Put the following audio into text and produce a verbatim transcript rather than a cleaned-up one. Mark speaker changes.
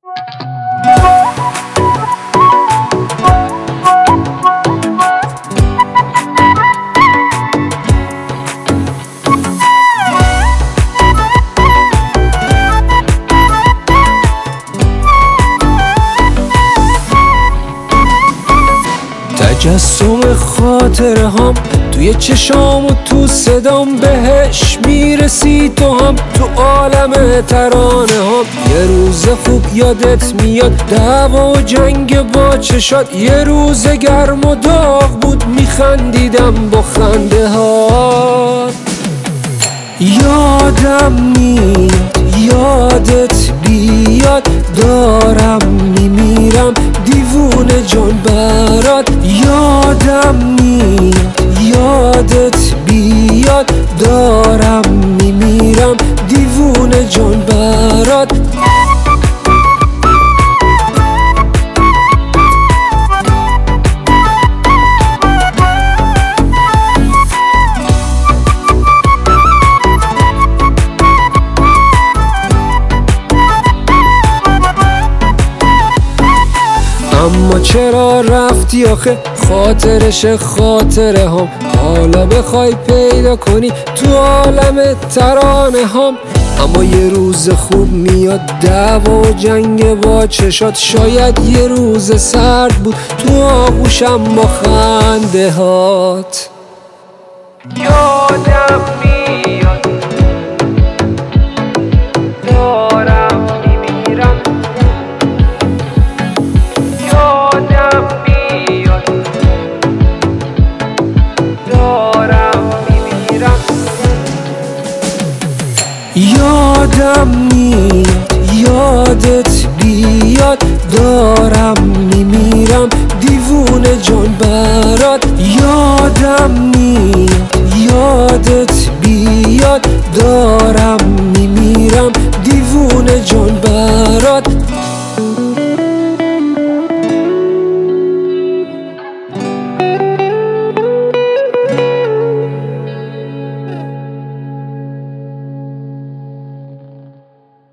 Speaker 1: تجسم خاطره هم توی چشام و تو صدام، بهش میرسی تو هم تو عالم ترانه هم. یه روز خوب یادت میاد، دعوا و جنگ با چشات، یه روز گرم و داغ بود میخندیدم با خنده ها. یادم میاد یادت بیاد، دارم میمیرم دیوونه جان برات. یادم میاد یادت بیاد، دارم میمیرم دیوونه جان برات. اما چرا رفتی آخه؟ خاطرش خاطره هم، حالا بخوای پیدا کنی تو عالم ترانه هم. اما یه روز خوب میاد، دعوا و جنگ با چشات، شاید یه روز سرد بود تو آغوشم با خنده هات. یادم میاد دارم میمیرم، یادم میاد دارم میمیرم، یادم میاد یادت بیاد، دارم میمیرم دیوونه جان برات. یادم